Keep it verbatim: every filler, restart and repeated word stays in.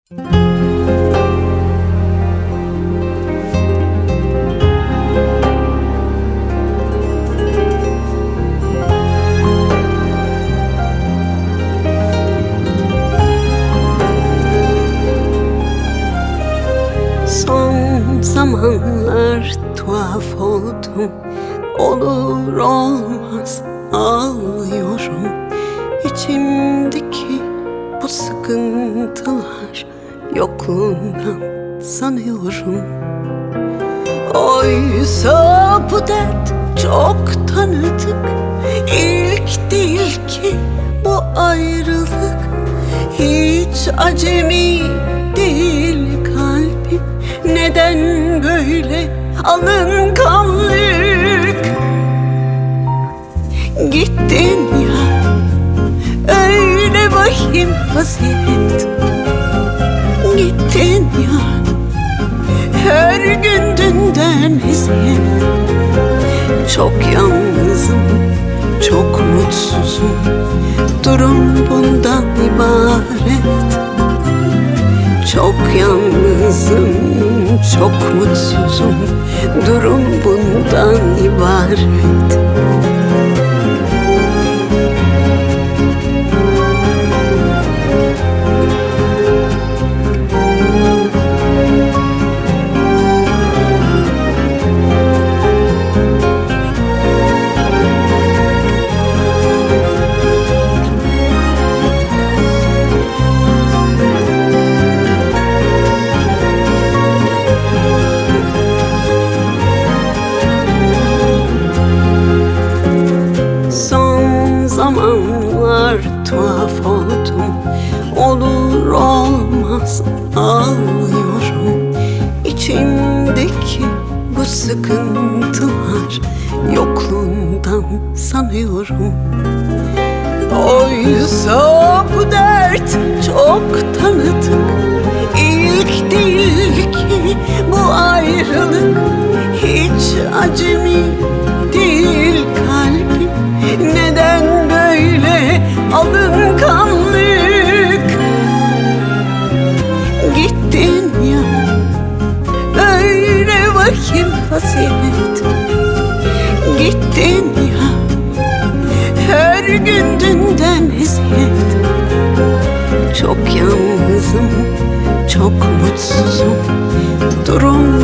Son zamanlar tuhaf oldum. Olur olmaz ağlıyorum. İçimdeki bu sıkıntılar yokluğundan sanıyorum. Oysa bu dert çok tanıdık. İlk değil ki bu ayrılık. Hiç acemi değil kalbim. Neden böyle alınganlık? Gittin ya, öyle vahim vaziyet. Gittin ya, her gün dünden eziyet. Çok yalnızım, çok mutsuzum. Durum bundan ibaret. Çok yalnızım, çok mutsuzum. Durum bundan ibaret. Zamanlar tuhaf oldum. Olur olmaz ağlıyorum. İçimdeki bu sıkıntılar yokluğundan sanıyorum. Oysa bu dert çok tanıdık. İlk değil ki bu ayrılık. Hiç acemi değil kalbim. Neden böyle alınganlık? Gittin ya, öyle vahim vaziyet. Gittin ya, her gün dünden eziyet. Çok yalnızım, çok mutsuzum. Durum